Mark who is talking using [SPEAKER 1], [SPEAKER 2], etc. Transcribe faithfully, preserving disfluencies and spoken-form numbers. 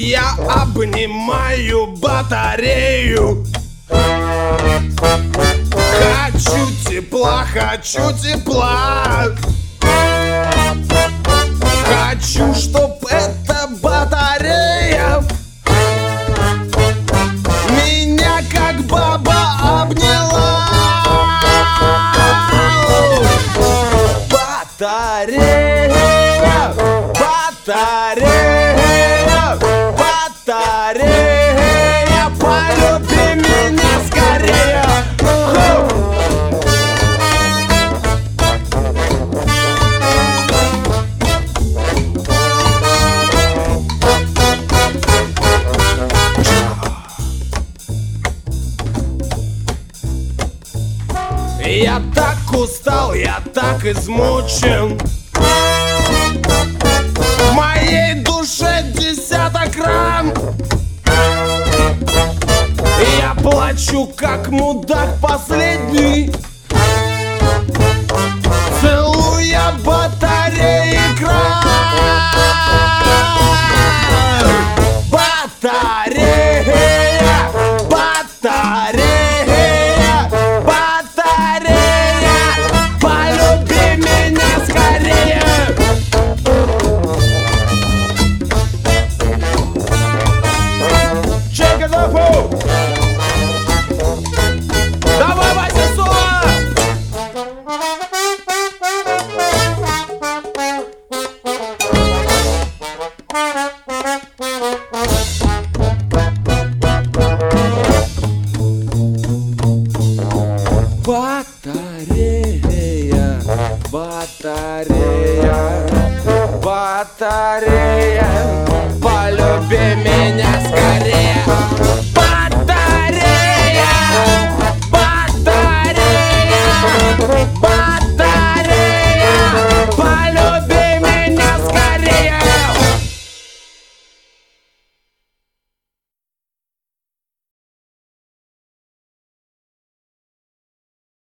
[SPEAKER 1] Я обнимаю батарею. Хочу тепла, хочу тепла. Хочу, чтоб эта батарея меня как баба обняла. Батарея, батарея, батарея, полюби меня скорее. Я так устал, я так измучен. В моей душе десяток ран. Я плачу, как мудак последний, целуя батареи кран. Батарея, батарея, батарея, полюби меня скорее. Check it out, fool. Давай, Вася, соло! Батарея, батарея, батарея, полюби меня скорее.